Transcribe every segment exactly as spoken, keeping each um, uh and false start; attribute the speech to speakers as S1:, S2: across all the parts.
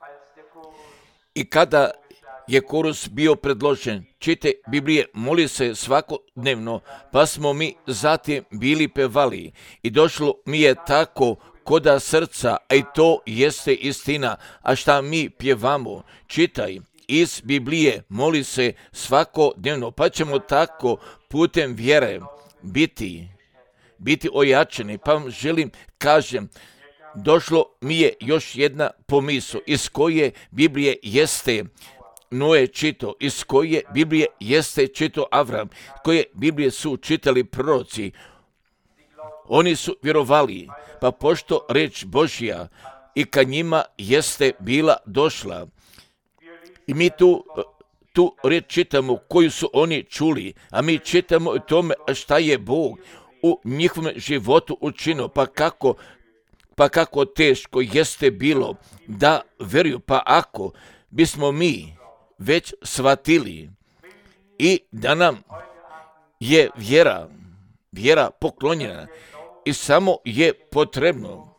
S1: I kada je kurus bio predložen, čite Biblije, moli se svakodnevno, pa smo mi zatim bili pevali i došlo mi je tako koda srca, a i to jeste istina, a šta mi pjevamo, čitaj iz Biblije, moli se svakodnevno, pa ćemo tako putem vjere biti, biti ojačani. Pa vam želim, kažem, došlo mi je još jedna pomisao iz koje Biblije jeste Noe čito, iz koje Biblije jeste čito Avram, koje Biblije su čitali proroci. Oni su vjerovali, pa pošto reč Božja i ka njima jeste bila došla. I mi tu, tu reč čitamo koju su oni čuli, a mi čitamo o tome šta je Bog u njihovom životu učinio, pa kako, pa kako teško jeste bilo da vjeruju, pa ako bismo mi već shvatili i da nam je vjera, vjera poklonjena i samo je potrebno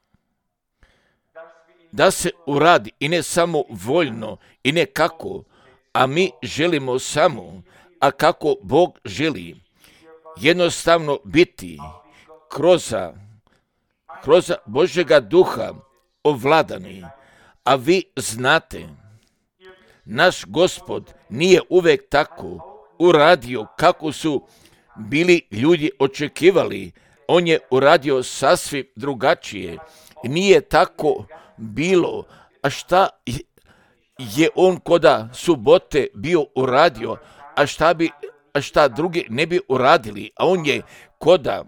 S1: da se uradi i ne samo voljno i ne kako, a mi želimo samo, a kako Bog želi, jednostavno biti kroz, kroz Božjega duha ovladani, a vi znate, naš Gospod nije uvek tako uradio kako su bili ljudi očekivali. On je uradio sasvim drugačije. Nije tako bilo. A šta je on koda subote bio uradio, a šta bi, a šta drugi ne bi uradili? A on je koda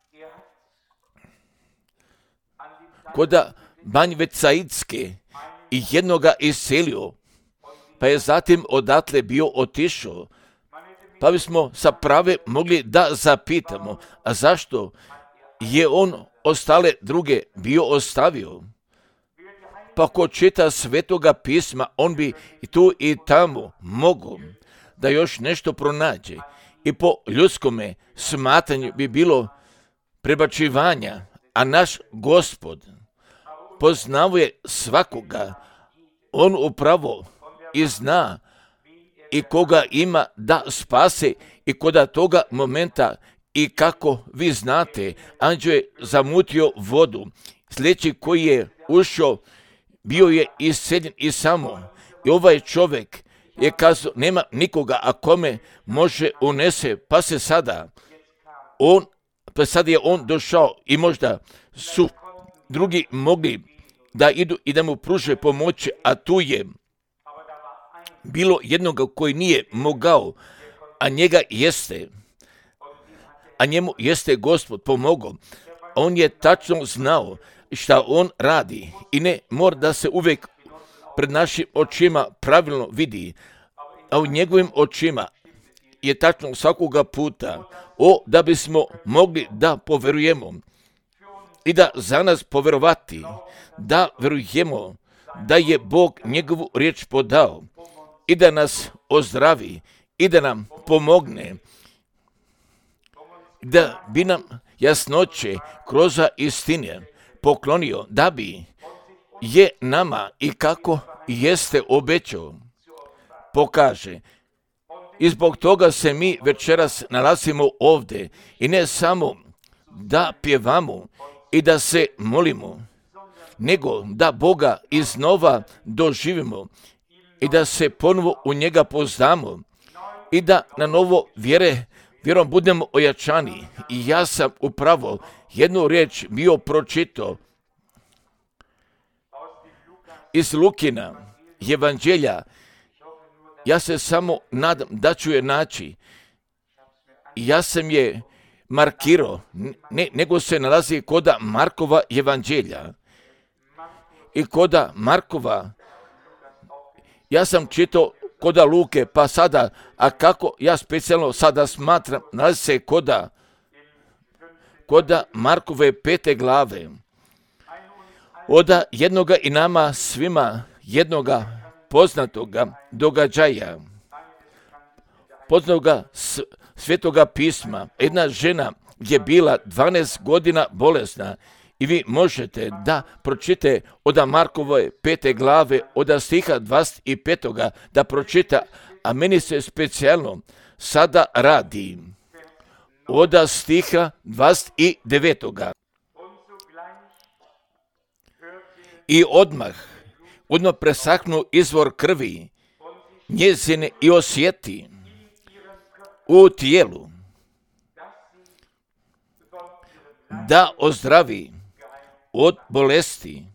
S1: koda Banjvecaitske i jednoga iselio, pa je zatim odatle bio otišao. Pa bismo sa prave mogli da zapitamo, a zašto je on ostale druge bio ostavio? Pa ko čita Svetoga pisma, on bi i tu i tamo mogao da još nešto pronađe. I po ljudskome smatranju bi bilo prebačivanja, a naš Gospod poznavuje svakoga. On upravo i zna i koga ima da spase i koda toga momenta i kako vi znate, anđeo je zamutio vodu. Sljedeći koji je ušao bio je isceljen i samo. I ovaj čovjek je kazao, nema nikoga, a kome može unese, pa se sada on, pa sad je on došao i možda su drugi mogli da idu i da mu pruže pomoći, a tu je bilo jednoga koji nije mogao, a njega jeste, a njemu jeste Gospod pomogao. On je tačno znao šta on radi i ne mora da se uvijek pred našim očima pravilno vidi, a u njegovim očima je tačno svakoga puta, o da bismo mogli da poverujemo i da za nas poverovati, da verujemo da je Bog njegovu riječ podao i da nas ozdravi i da nam pomogne, da bi nam jasnoće kroz istine poklonio, da bi je nama i kako jeste obećao pokaže. I zbog toga se mi večeras nalazimo ovdje i ne samo da pjevamo i da se molimo, nego da Boga iznova doživimo i da se ponovo u njega poznamo i da na novo vjere, vjerom budemo ojačani. I ja sam upravo jednu riječ bio pročitao iz Lukina evanđelja. Ja se samo nadam da ću je naći. Ja sam je markirao, ne, nego se nalazi koda Markova evanđelja. I koda Markova, ja sam čitao koda Luke, pa sada, a kako ja specijalno sada smatram, nalazi se koda, koda Markove pete glave. Oda jednoga i nama svima jednoga poznatoga događaja, poznatoga Svetoga pisma. Jedna žena je bila dvanaest godina bolesna I vi možete da pročite od Markove pete glave, od stiha dvadeset pet. da pročita, a meni se specijalno sada radi od stiha dvadeset devet. I odmah, odmah presahnu izvor krvi njezine i osjeti u tijelu da ozdravi od bolesti.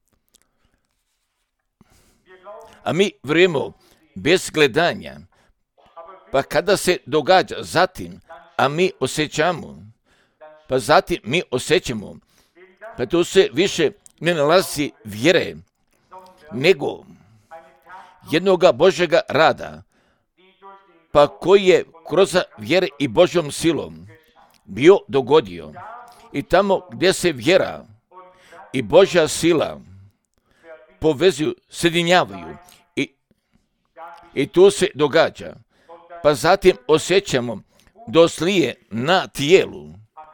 S1: A mi vrijemo bez gledanja, pa kada se događa zatim, a mi osjećamo, pa zatim mi osjećamo, pa tu se više ne nalazi vjere, nego jednoga Božjega rada, pa koji je kroz vjere i Božjom silom bio dogodio. I tamo gdje se vjera i Božja sila povezuju, sjedinjavaju i, i tu se događa. Pa zatim osjećamo doslije na tijelu.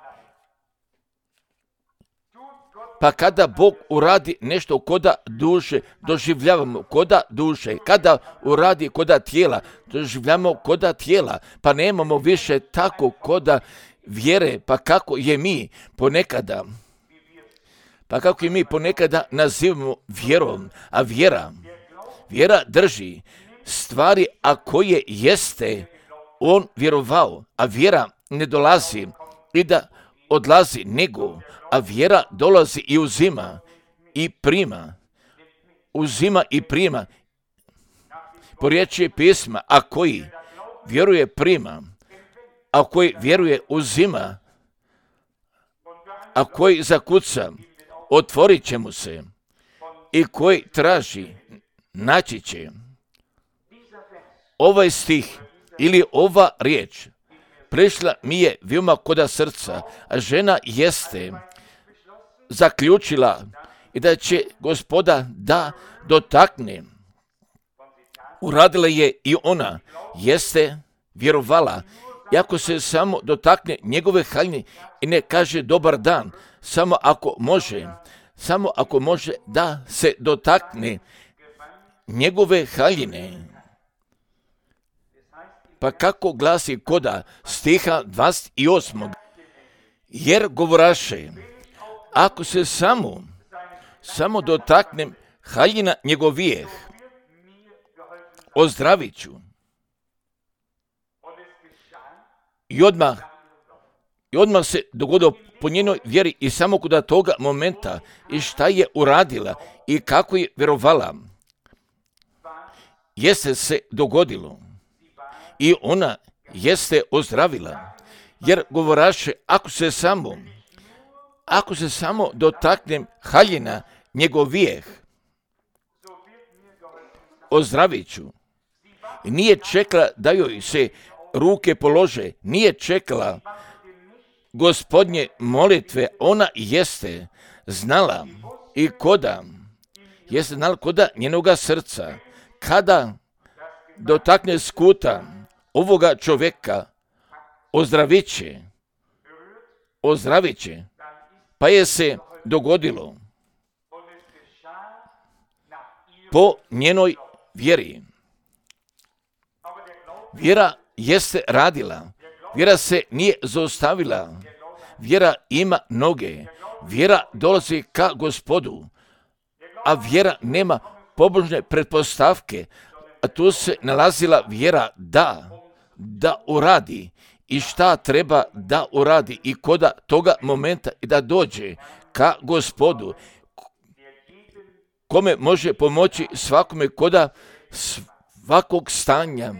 S1: Pa kada Bog uradi nešto koda duše, doživljavamo koda duše. Kada uradi koda tijela, doživljamo koda tijela. Pa nemamo više tako koda vjere, pa kako je mi ponekada, pa kako je mi ponekada nazivamo vjerom, a vjera, vjera drži stvari, a koje jeste on vjerovao, a vjera ne dolazi i da odlazi, nego, a vjera dolazi i uzima i prima, uzima i prima, po riječi pisma, a koji vjeruje prima, a koji vjeruje uzima, a koji zakuca, otvorit će mu se, i koji traži, naći će. Ovaj stih ili ova riječ prešla mi je veoma koda srca, a žena jeste zaključila i da će Gospoda da dotakne. Uradila je i ona, jeste vjerovala. I ako se samo dotakne njegove haljine i ne kaže dobar dan, samo ako može, samo ako može da se dotakne njegove haljine. Pa kako glasi koda stiha dvadeset osam. Jer govoraše, ako se samo, samo dotaknem haljina njegovijeh, ozdravit ću. I odmah, i odmah se dogodilo po njenoj vjeri i samo kod toga momenta i šta je uradila i kako je vjerovala. Jeste se dogodilo i ona jeste ozdravila, jer govoraše, ako se samo, ako se samo dotaknem haljina njegovijeh, ozdravit ću. I nije čekala da joj se ruke polože, nije čekala Gospodnje molitve, ona jeste znala i koda, jeste znala koda njenoga srca, kada dotakne skuta ovoga čovjeka, ozdravit će, ozdravit će, pa je se dogodilo po njenoj vjeri. Vjera jeste radila, vjera se nije zaustavila, vjera ima noge, vjera dolazi ka Gospodu, a vjera nema pobožne pretpostavke, a tu se nalazila vjera da, da uradi i šta treba da uradi i koda toga momenta i da dođe ka Gospodu, kome može pomoći svakome koda svakog stanja.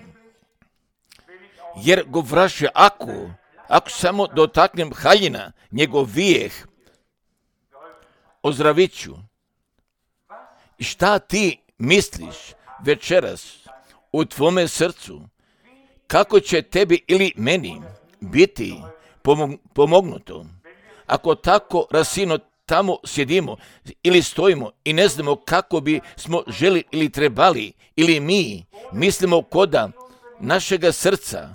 S1: Jer govoraše, ako, ako samo dotaknem haljina njegovijeh, ozdravit ću. I šta ti misliš večeras u tvome srcu? Kako će tebi ili meni biti pomognuto? Ako tako rasino tamo sjedimo ili stojimo i ne znamo kako bi smo želi ili trebali, ili mi mislimo koda našega srca,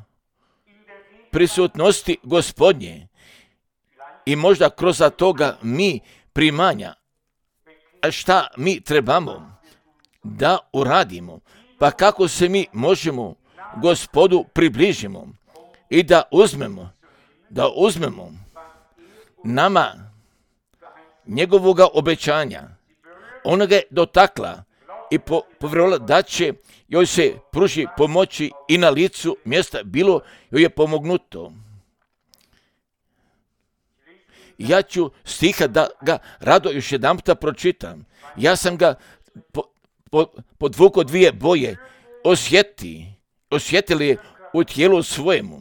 S1: prisutnosti Gospodnje i možda kroz toga mi primanja. A šta mi trebamo da uradimo? Pa kako se mi možemo Gospodu približimo i da uzmemo, da uzmemo nama njegovoga obećanja. Ona ga je dotakla i po, povjerovala da će joj se pruži pomoći i na licu mjesta bilo joj je pomognuto. Ja ću stiha da ga rado još jedan puta pročitam. Ja sam ga po, po, podvukao dvije boje. Osjeti, osjetili je u tijelu svojemu.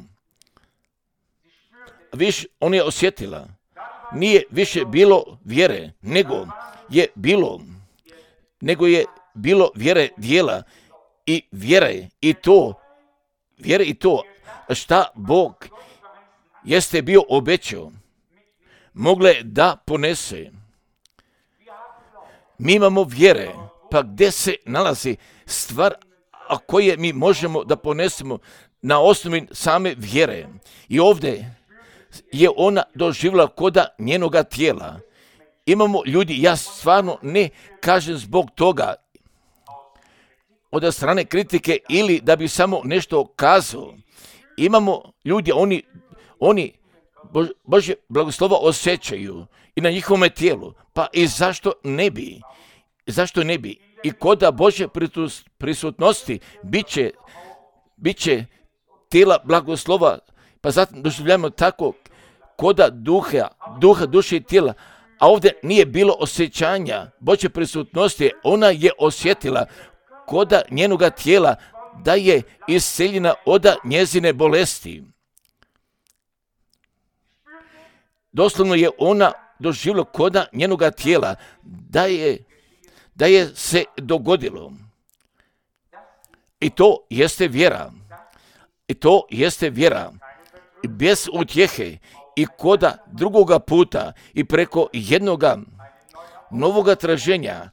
S1: Viš, on je osjetila. Nije više bilo vjere, nego je bilo, nego je bilo vjere dijela i vjere i to, vjere i to šta Bog jeste bio obećao, mogle da ponese. Mi imamo vjere, pa gdje se nalazi stvar a koje mi možemo da ponesemo na osnovi same vjere. I ovdje je ona doživjela koda njenoga tijela. Imamo ljudi, ja stvarno ne kažem zbog toga od strane kritike ili da bi samo nešto kazao. Imamo ljudi, oni, oni Božje blagoslova osjećaju i na njihovom tijelu. Pa i zašto ne bi? Zašto ne bi? I koda Božje prisutnosti bit će, bit će tijela blagoslova, pa zatim doživljamo tako koda duha, duha, duše i tijela, a ovdje nije bilo osjećanja Božje prisutnosti, ona je osjetila koda njenoga tijela da je isceljena od njezine bolesti. Doslovno je ona doživjela koda njenoga tijela da je, da je se dogodilo. I to jeste vjera. I to jeste vjera. I bez utjehe i koda drugoga puta i preko jednoga novoga traženja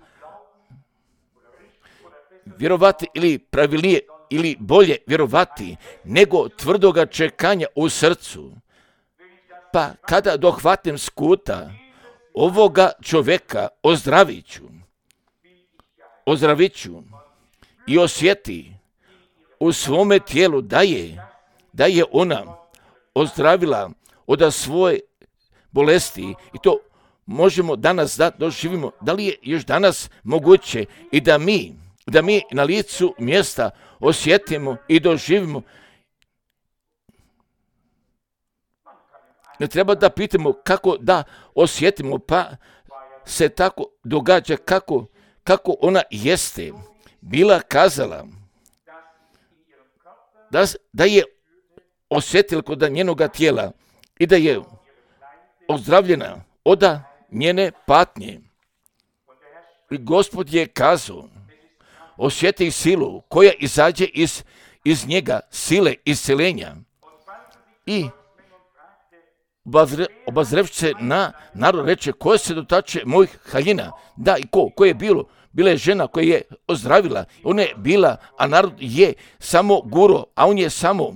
S1: vjerovati ili pravilnije ili bolje vjerovati nego tvrdoga čekanja u srcu. Pa kada dohvatim skuta ovoga čovjeka ozdravit ću, ozdravit ću i osjeti u svome tijelu da je, da je ona ozdravila od svoje bolesti i to možemo danas da doživimo. Da li je još danas moguće i da mi, da mi na licu mjesta osjetimo i doživimo. Ne treba da pitamo kako da osjetimo, pa se tako događa kako, kako ona jeste bila kazala da, da je osjetila kod njenoga tijela i da je ozdravljena od njene patnje. I Gospod je kazao, osjeti silu koja izađe iz, iz njega, sile isceljenja. I obazrevši se na narod reče, ko se dotače mojih haljina? Da, i ko? Ko je bilo? Bila je žena koja je ozdravila. Ona je bila, a narod je samo guro, a on je samo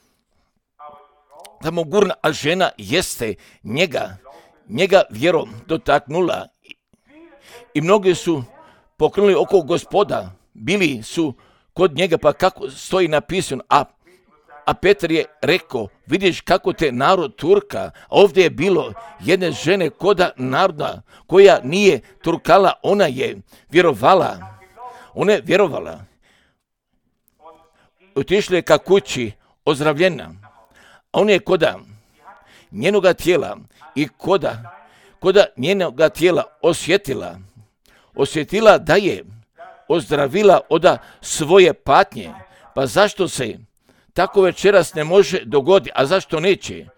S1: samo gurna, a žena jeste njega, njega vjerom dotaknula. I mnogi su pokrenuli oko Gospoda, bili su kod njega, pa kako stoji napisano, a A Petar je rekao, vidiš kako te narod turka, ovdje je bilo jedne žene koda naroda koja nije turkala, ona je vjerovala, ona je vjerovala. Otišla je ka kući ozdravljena, a ona je koda njenoga tijela i koda, koda njenoga tijela osjetila, osjetila da je ozdravila od svoje patnje. Pa zašto se tako večeras ne može dogoditi? A zašto neće?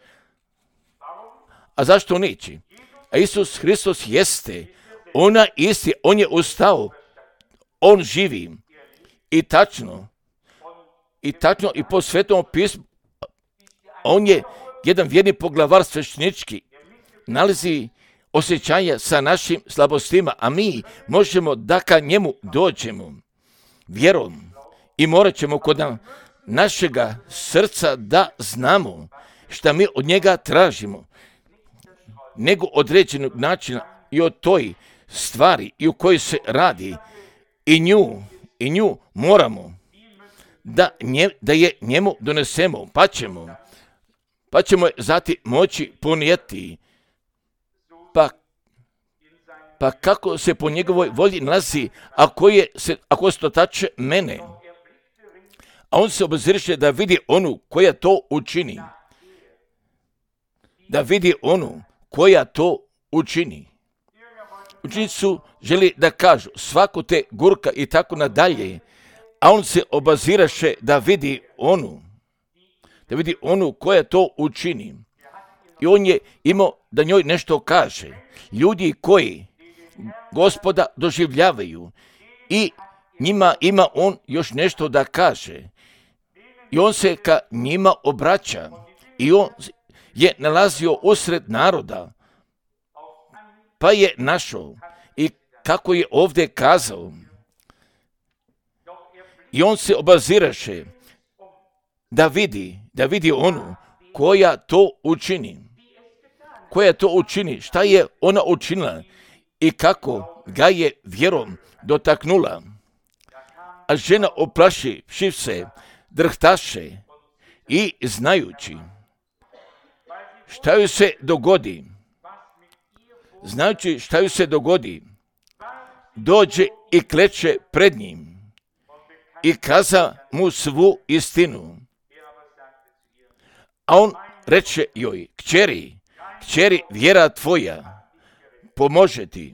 S1: A zašto neće? A Isus Hristos jeste, ona isti, on je ustao, on živi i tačno, i tačno i po Svetom pismu, on je jedan vjerni poglavar sveštenički, nalazi osjećanja sa našim slabostima, a mi možemo da ka njemu dođemo vjerom i morat ćemo kod nam našega srca da znamo šta mi od njega tražimo, nego određenog načina i o toj stvari i u kojoj se radi i nju, i nju moramo da, nje, da je njemu donesemo, pa ćemo, pa ćemo je zati moći ponijeti. Pa, pa kako se po njegovoj volji nalazi, ako, je se, ako se to tače mene? A on se obziriše da vidi onu koja to učini. Da vidi onu koja to učini. Učenici su želi da kažu svako te gurka i tako nadalje, a on se obaziraše da vidi onu, da vidi onu koja to učini. I on je imao da njoj nešto kaže. Ljudi koji Gospoda doživljavaju i njima ima on još nešto da kaže. I on se ka njima obraća i on je nalazio usred naroda, pa je našao i kako je ovdje kazao. I on se obaziraše da vidi, da vidi onu koja to učini. Koja to učini, šta je ona učinila i kako ga je vjerom dotaknula. A žena oplašivši se, drhtaše i znajući šta joj se dogodi, znajući šta joj se dogodi, dođe i kleče pred njim i kaza mu svu istinu. A on reče joj, kćeri, kćeri, vjera tvoja pomože ti.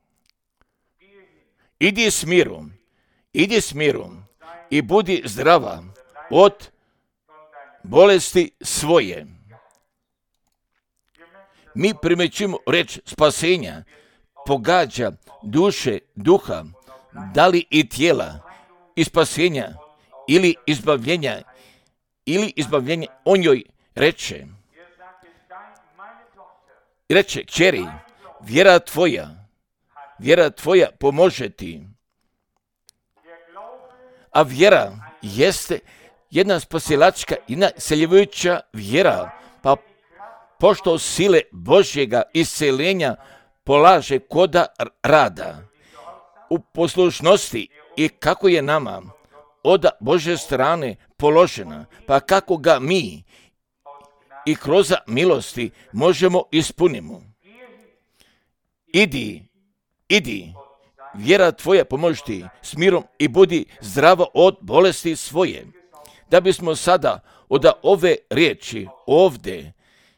S1: Idi s mirom, idi s mirom i budi zdrava od bolesti svoje. Mi primećujemo reč spasenja, pogađa duše, duha, da li i tijela, i spasenja, ili izbavljenja, ili izbavljenja, on joj reče, reče, kćeri, vjera tvoja, vjera tvoja pomože ti. A vjera jeste jedna spasilačka, jedna seljevujuća vjera, pa pošto sile Božjega isceljenja polaže koda rada u poslušnosti i kako je nama od Božje strane položena, pa kako ga mi i kroz milosti možemo ispunimo. Idi, idi, vjera tvoja pomoži ti s mirom i budi zdrava od bolesti svoje. Da bismo sada od ove riječi ovdje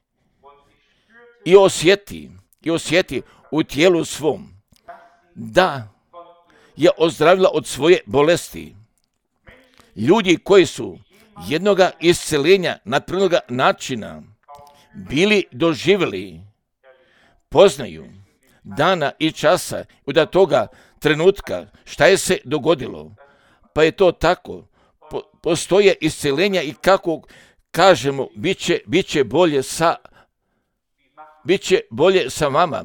S1: i osjeti, i osjeti u tijelu svom, da je ozdravila od svoje bolesti. Ljudi koji su jednoga isceljenja naturalnog načina bili doživjeli, poznaju dana i časa od toga trenutka šta je se dogodilo. Pa je to tako. Po, postoje isceljenja i kako kažemo, bit će, bit će bolje sa Biće bolje sa vama.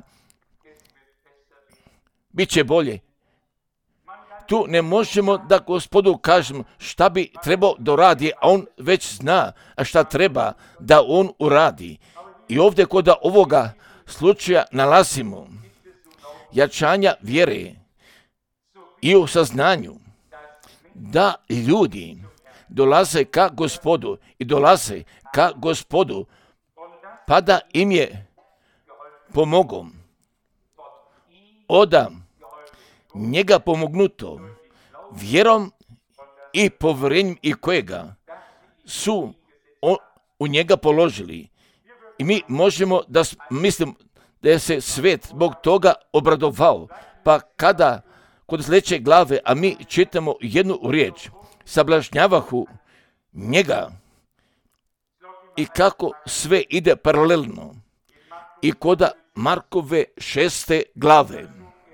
S1: Biće bolje. Tu ne možemo da Gospodu kažemo šta bi trebao da radi, a on već zna a šta treba da on uradi. I ovdje kod ovoga slučaja nalazimo jačanja vjere i u saznanju da ljudi dolaze ka Gospodu i dolaze ka Gospodu, pa da im je pomogom oda njega pomognuto vjerom i povjerenjem i kojega su o, u njega položili. I mi možemo da mislim da je se svet zbog toga obradovao. Pa kada kod sljedeće glave, a mi čitamo jednu riječ, sablažnjavahu njega i kako sve ide paralelno. I koda Markove šeste glave.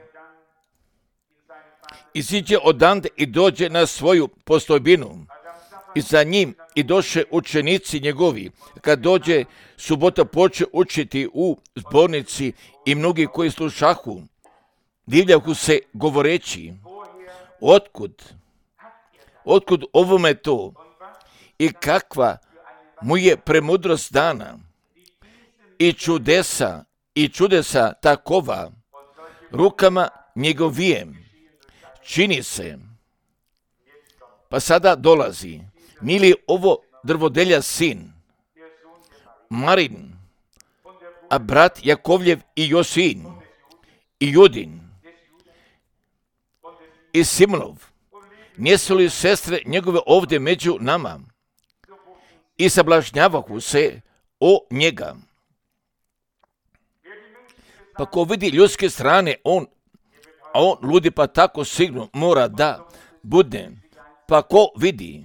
S1: Iziđe odande i dođe na svoju postojbinu. I za njim i doše učenici njegovi. Kad dođe subota poče učiti u zbornici i mnogi koji slušahu, divljahu se govoreći, otkud, otkud ovome to i kakva mu je premudrost dana i čudesa i čudesa takova rukama njegovijem čini se. Pa sada dolazi, mili ovo drvodelja sin, Marin, a brat Jakovljev i Josin, i Judin, i Simonov, nijesu li sestre njegove ovdje među nama? I sablažnjavahu se o njega. Pa ko vidi ljudske strane, on, a on ludi pa tako sigurno mora da bude. Pa ko vidi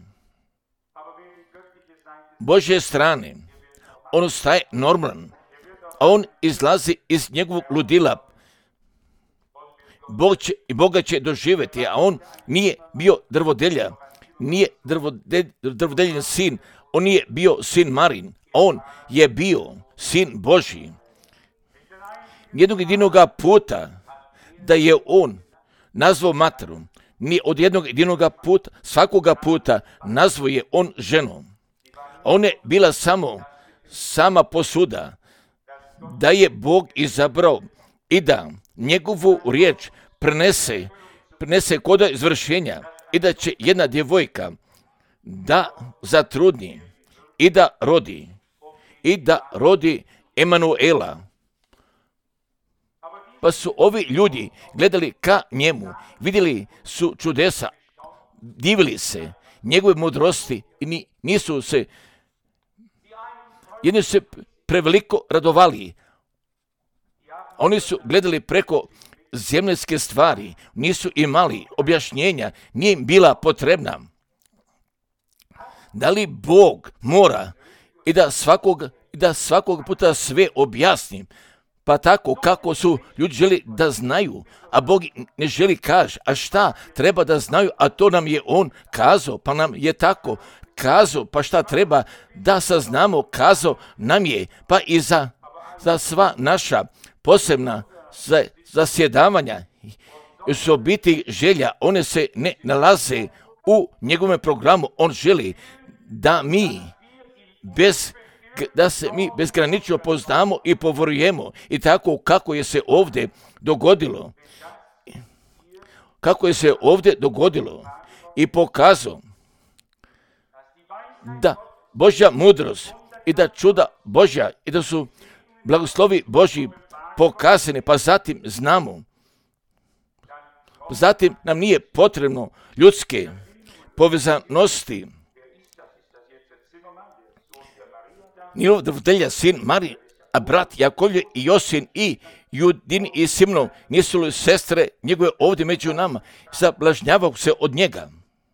S1: Božje strane, on staje normalan, a on izlazi iz njegovog ludila. Bog će, Boga će doživjeti, a on nije bio drvodelja, nije drvodelj, drvodeljen sin, on nije bio sin Marin, on je bio sin Božji. Jednog jedinoga puta da je on nazvao materu, ni od jednog jedinoga puta, svakoga puta nazvao je on ženom. Ona je bila samo sama posuda, da je Bog izabrao i da njegovu riječ prenese, prenese kod izvršenja i da će jedna djevojka da zatrudni i da rodi i da rodi Emanuela. Pa su ovi ljudi gledali ka njemu, vidjeli su čudesa, divili se njegove mudrosti i nisu se, jedni su se preveliko radovali. Oni su gledali preko zemljske stvari, nisu imali objašnjenja, nije im bila potrebna. Da li Bog mora i da svakog, i da svakog puta sve objasni, pa tako kako su ljudi želi da znaju, a Bog ne želi kaže, a šta treba da znaju, a to nam je On kazao, pa nam je tako kazao, pa šta treba da saznamo, kazao nam je, pa i za, za sva naša posebna zasjedavanja su biti želja, one se ne nalaze u njegovom programu. On želi da mi bez da se mi bezgranično poznamo i povorujemo i tako kako je se ovdje dogodilo. Kako je se ovdje dogodilo i pokazao da Božja mudrost i da čuda Božja i da su blagoslovi Božji pokazani, pa zatim znamo. Zatim nam nije potrebno ljudske povezanosti. Njihov drvodelja sin Mari, a brat Jakovlje i Josin i Judin i Simonov, nisu li sestre njegove ovdje među nama, sablažnjavao se od njega.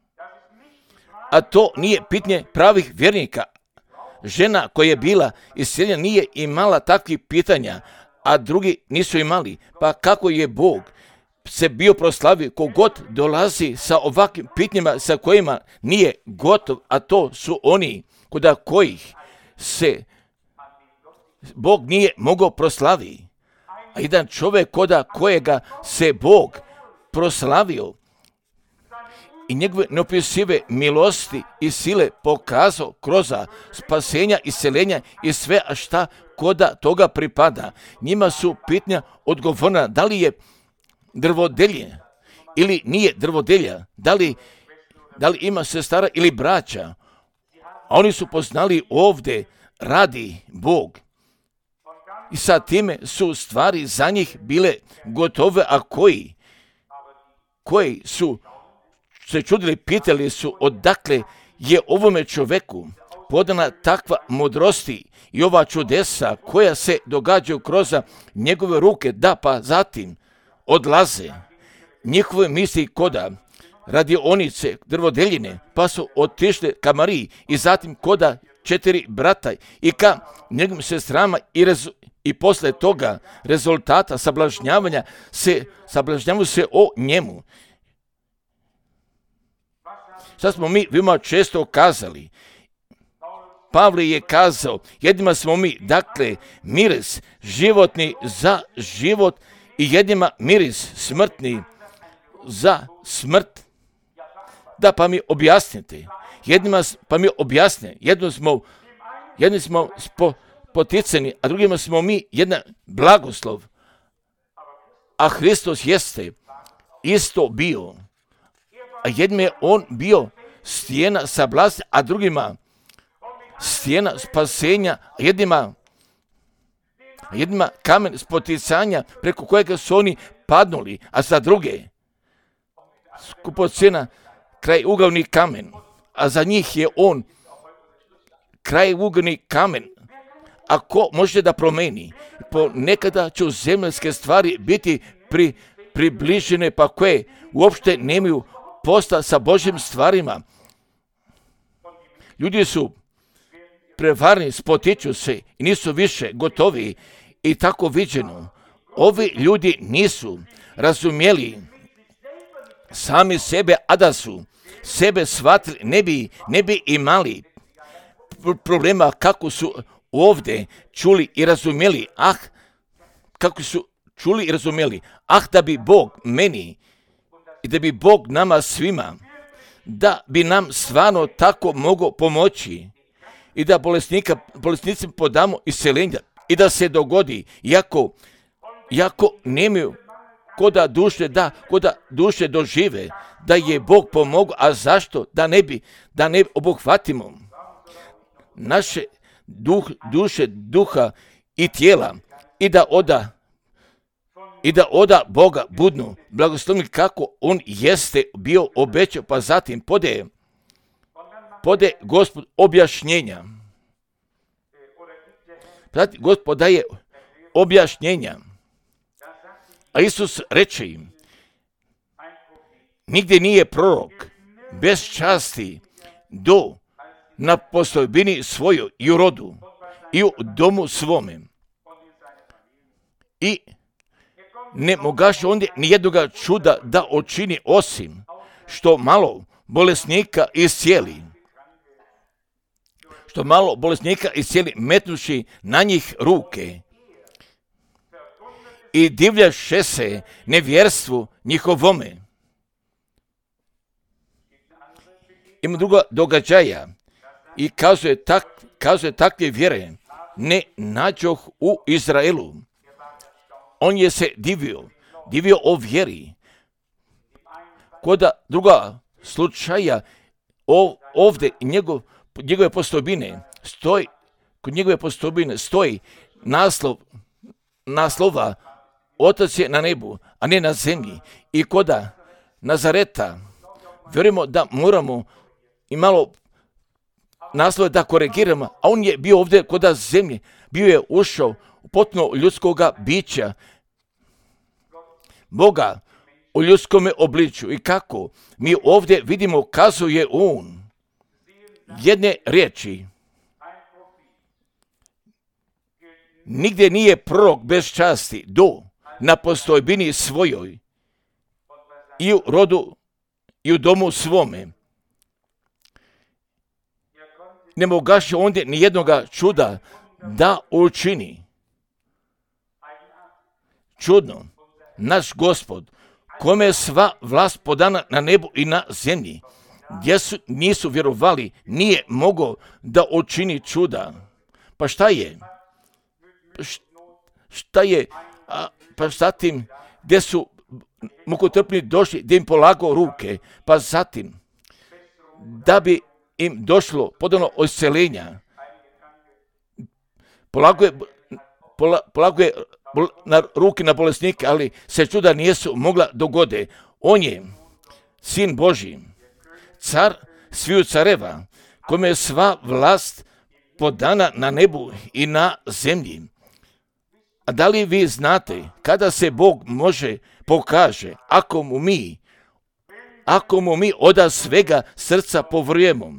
S1: A to nije pitanje pravih vjernika. Žena koja je bila iseljena nije imala takvih pitanja, a drugi nisu imali. Pa kako je Bog se bio proslavio, kogod dolazi sa ovakvim pitanjima sa kojima nije gotov, a to su oni kod kojih se Bog nije mogao proslaviti. A jedan čovjek kod kojega se Bog proslavio i njegove neopisive milosti i sile pokazao kroz spasenja, iseljenja i sve a šta koda toga pripada. Njima su pitanja odgovorna da li je drvodelje ili nije drvodelja, da li, da li ima sestara ili braća. A oni su poznali ovdje radi Bog. I sa time su stvari za njih bile gotove, a koji, koji su se čudili, pitali su odakle je ovome čoveku podana takva mudrosti i ova čudesa koja se događaju kroz njegove ruke, da pa zatim odlaze njihove misli koda radionice drvodeljine, pa su otišli ka Mariji i zatim koda četiri brata i ka njegovim sestrama i, rezu, i posle toga rezultata sablažnjavanja se sablažnjavaju se o njemu. Sad smo mi veoma često kazali, Pavle je kazao, jednima smo mi, dakle, miris životni za život i jednima miris smrtni za smrt. Da, pa mi objasnite. Jednima pa mi objasne. Jedno smo, jedni smo spo, poticani, a drugima smo mi jedna blagoslov. a Hristos jeste isto bio. A jednom je on bio stijena sablasti, a drugima stijena spasenja, a jednima, a jednima kamen spoticanja preko kojega su oni padnuli, a za druge skupocjena kraj uglavni kamen, a za njih je on kraj uglavni kamen. Ako može da promeni, ponekada će zemaljske stvari biti pri, približene, pa koje uopšte nemaju posla sa Božjim stvarima. Ljudi su prevarni, spotiču se i nisu više gotovi i tako viđeno. Ovi ljudi nisu razumjeli sami sebe, a da su sebe shvatili, ne bi, ne bi imali problema kako su ovdje čuli i razumjeli. Ah, kako su čuli i razumjeli. Ah, da bi Bog meni i da bi Bog nama svima, da bi nam stvarno tako mogao pomoći i da bolesnika, bolesnicima podamo isceljenja i da se dogodi, iako, iako nemaju koda duše, da, koda duše dožive, da je Bog pomogao, a zašto? Da ne bi, da ne obuhvatimo naše duh, duše, duha i tijela i da oda i da oda Boga budnu blagoslovni kako on jeste bio obećao, pa zatim pode, pode Gospod objašnjenja. Zatim Gospod daje objašnjenja. A Isus reče im, nigdje nije prorok bez časti do na postojbini svojoj i u rodu i u domu svome. I ne mogaše ondje nijednoga čuda da učini osim što malo bolesnika iscijeli. Što malo bolesnika iscijeli metnuši na njih ruke i divljaše se nevjerstvu njihovome. Ima druga događaja i kazuje, tak, kazuje takve vjere ne nađoh u Izraelu. On je se divio, divio o vjeri. Koda druga slučaja ovdje njegov, njegove postojbine stoji, kod njegove postojbine stoji naslov, naslova Otac je na nebu, a ne na zemlji. I koda Nazareta, vjerujemo da moramo i malo naslove da korigiramo, a on je bio ovdje koda zemlje, bio je ušao u potpuno ljudskoga bića, Boga u ljudskome obličju. I kako mi ovdje vidimo, kazuje on jedne riječi. Nigdje nije prorok bez časti do na postojbini svojoj i u rodu i u domu svome. Ne mogaše ondje nijednoga čuda da učini. Čudno, naš Gospod, kome je sva vlast podana na nebu i na zemlji, gdje su, nisu vjerovali, nije mogao da učini čuda. Pa šta je? Šta je? A, pa zatim, gdje su mukotrpni došli, gdje im polagao ruke, pa zatim, da bi im došlo podano isceljenja, polagao je, pola, polagao je na ruke na bolesnike, ali se čuda nisu mogla dogode. On je Sin Božji, car sviju careva, kome je sva vlast podana na nebu i na zemlji. A da li vi znate kada se Bog može pokaže, ako mu mi, ako mu mi oda svega srca povjerujemo,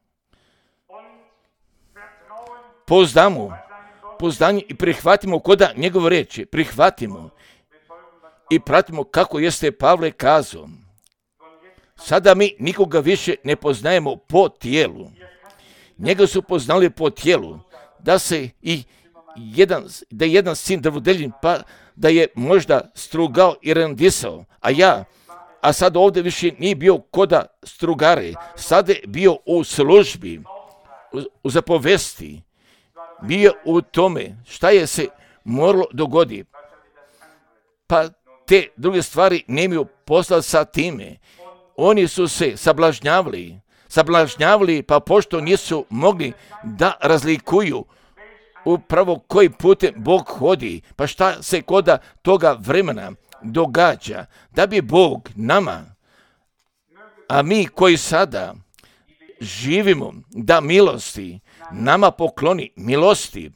S1: poznamo, poznanje i prihvatimo koda njegove riječi, prihvatimo i pratimo kako jeste Pavle kazao. Sada mi nikoga više ne poznajemo po tijelu. Njega su poznali po tijelu, da se i jedan, da je jedan sin drvodeljin, pa da je možda strugao i rendisao, a ja, a sad ovdje više nije bio koda strugare, sad je bio u službi, u, u zapovesti, bio u tome šta je se moralo dogoditi. Pa te druge stvari nemaju posla sa time. Oni su se sablažnjavali, sablažnjavali pa pošto nisu mogli da razlikuju upravo koji putem Bog hodi, pa šta se koda toga vremena događa, da bi Bog nama, a mi koji sada živimo, da milosti nama pokloni milosti,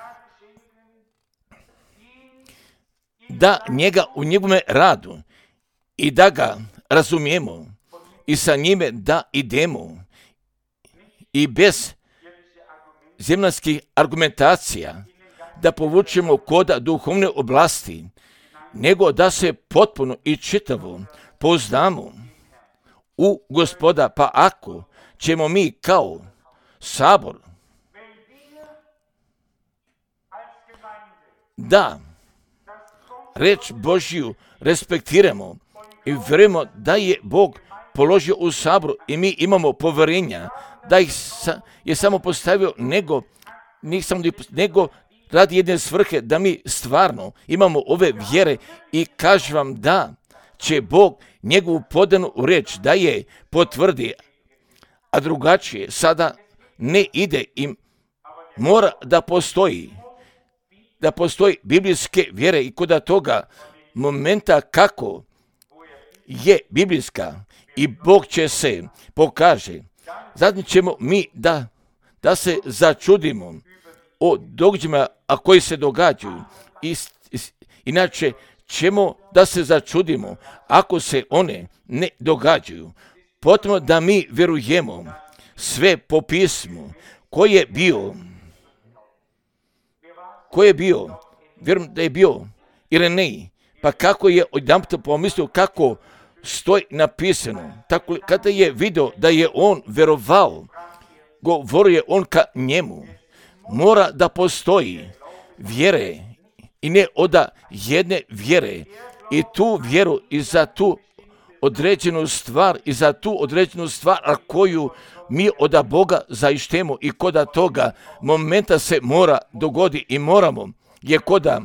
S1: da njega u njegovome radu i da ga razumijemo i sa njime da idemo i bez zemaljskih argumentacija da povučemo koda duhovne oblasti, nego da se potpuno i čitavo pouzdamo u Gospoda. Pa ako ćemo mi kao sabor da reč Božju respektiramo i vjerujemo da je Bog položio u saboru i mi imamo povjerenja da ih sa, je samo postavio nego, nego radi jedne svrhe da mi stvarno imamo ove vjere i kažem vam da će Bog njegovu podanu reč da je potvrdi, a drugačije sada ne ide i mora da postoji, da postoji biblijske vjere i kod toga momenta kako je biblijska i Bog će se pokaže. Zatim ćemo mi da, da se začudimo o događajima a koji se događaju. I, inače ćemo da se začudimo ako se one ne događaju. Potrebno da mi vjerujemo sve po pismu koji je bio, koji je bio, vjerujem da je bio Irenej, pa kako je odjedanput pomislio kako stoji napisano, tako kada je vidio da je on vjerovao, govorio je on ka njemu, mora da postoji vjere i ne oda jedne vjere i tu vjeru i za tu određenu stvar i za tu određenu stvar a koju mi od Boga zaištemo i koda toga momenta se mora dogodi i moramo je koda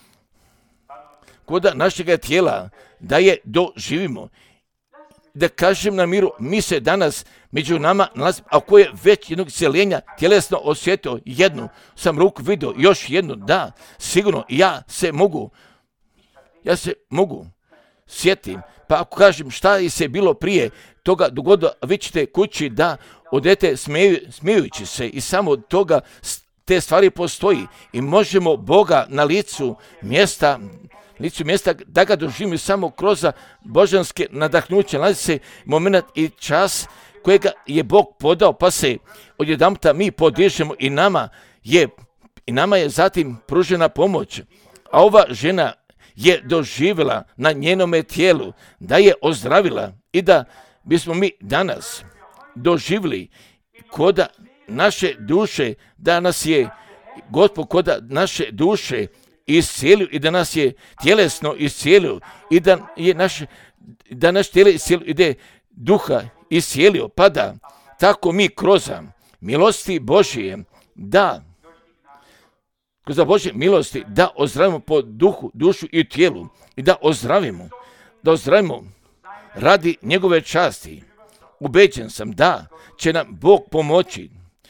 S1: koda našega tijela da je doživimo. Da kažem na miru, mi se danas među nama nalazimo, ako je već jednog cijeljenja tjelesno osjetio jednu, sam ruku vidio, još jednu, da, sigurno, ja se mogu, ja se mogu sjetim, pa ako kažem šta je se bilo prije toga dogodilo, vi ćete kući da odete smeju, smijujući se i samo od toga te stvari postoji i možemo Boga na licu mjesta licu mjesta da ga doživimo samo kroz božanske nadahnuće. Nalazi se moment i čas kojega je Bog podao, pa se odjedanputa mi podižemo i nama je i nama je zatim pružena pomoć. A ova žena je doživjela na njenome tijelu da je ozdravila i da bismo mi danas doživjeli koda naše duše, da nas je Gospod koda naše duše iscijelio i da nas je tjelesno iscijelio i da je naš, da naš tijelo iscijelio i da je duha iscijelio, pa da tako mi kroz milosti Božije da kroz Božje milosti da ozdravimo po duhu, dušu i tijelu i da ozdravimo, da ozdravimo radi njegove časti. Ubeđen sam da će nam Bog pomoći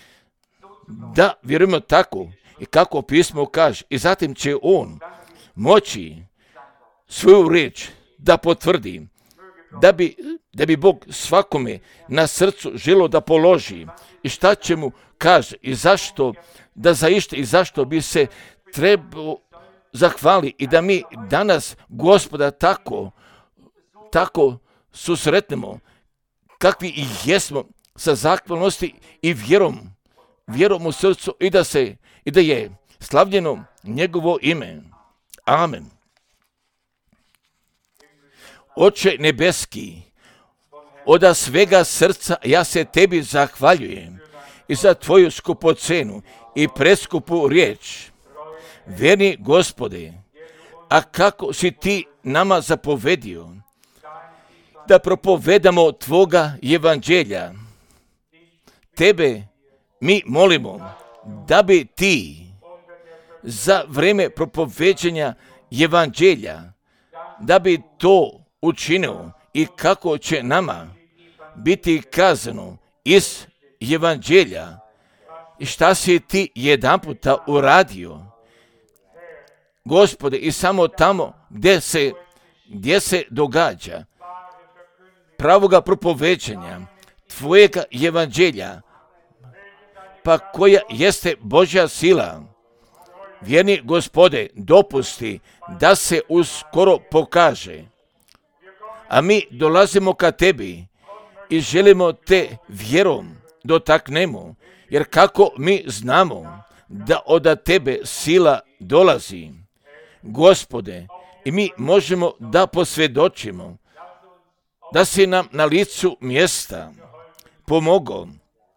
S1: da vjerujemo tako i kako pismo kaže i zatim će on moći svoju riječ da potvrdi, da bi, da bi Bog svakome na srcu želio da položi i šta će mu kaže i zašto da zaište i zašto bi se trebao zahvali i da mi danas Gospoda tako, tako susretnemo kakvi i jesmo sa zahvalnosti i vjerom, vjerom u srcu i da se i da je slavljeno njegovo ime. Amen. Oče nebeski, od svega srca ja se tebi zahvaljujem i za tvoju skupocenu i preskupu riječ. Verni Gospode, a kako si ti nama zapovedio da propovedamo tvoga evanđelja, tebe mi molimo da bi ti za vrijeme propoveđenja evanđelja da bi to učinio i kako će nama biti kazano iz evanđelja i šta si ti jedan puta uradio, Gospode, i samo tamo gdje se, gdje se događa pravoga propoveđenja tvojega evanđelja, pa koja jeste Božja sila. Vjerni Gospode, dopusti da se uskoro pokaže, a mi dolazimo ka tebi i želimo te vjerom dotaknemo, jer kako mi znamo da od tebe sila dolazi, Gospode, i mi možemo da posvjedočimo da si nam na licu mjesta pomogao.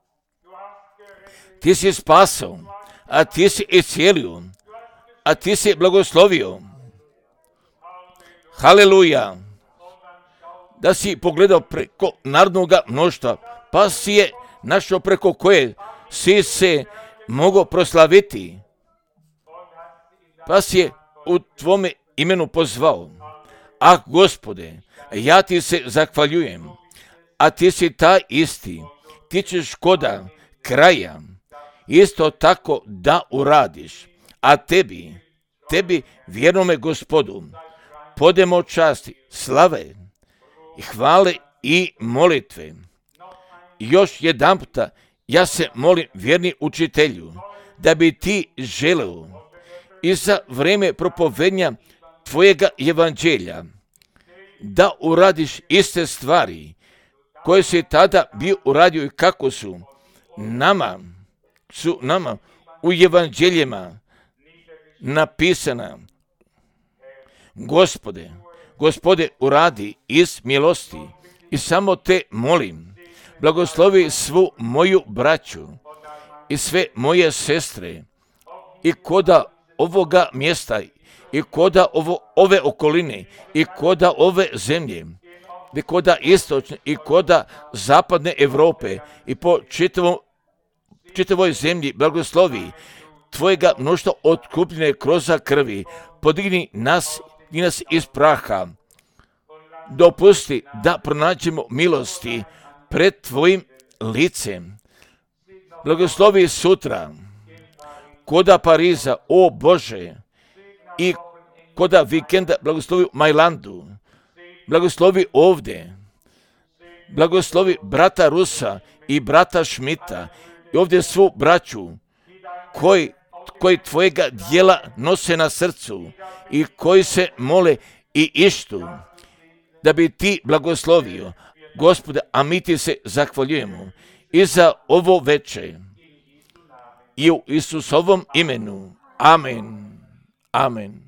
S1: Ti si spasao, a ti si iscijelio, a ti si blagoslovio. Haleluja! Da si pogledao preko narodnoga mnoštva, pa si je našao preko koje si se mogao proslaviti, pa si je u tvome imenu pozvao. Ah, Gospode, ja ti se zahvaljujem, a ti si taj isti, ti ćeš koda kraja isto tako da uradiš, a tebi, tebi vjernome Gospodu, podemo časti, slave i hvale i molitve. Još jedan puta, ja se molim, vjerni učitelju, da bi ti želeo i za vrijeme propovednja tvojega evanđelja da uradiš iste stvari koje si tada bio uradio i kako su nama, su nama u evanđeljima napisana. Gospode, Gospode, uradi iz milosti i samo te molim, blagoslovi svu moju braću i sve moje sestre i koda ovoga mjesta i koda ovo, ove okoline i koda ove zemlje i koda istočne i koda zapadne Europe i po čitavom, čitavoj zemlji blagoslovi tvojega mnoštva otkupljene kroz krvi, podigni nas i nas iz praha, dopusti da pronađemo milosti pred tvojim licem. Blagoslovi sutra koda Pariza, o Bože, i koda vikenda blagoslovi u Majlandu, blagoslovi ovdje, blagoslovi brata Rusa i brata Šmita i ovdje svu braću koji, koji tvojega djela nose na srcu i koji se mole i ištu da bi ti blagoslovio. Gospode, a mi ti se zahvaljujemo i za ovo večer i u Isusovom imenu. Amen. Amen.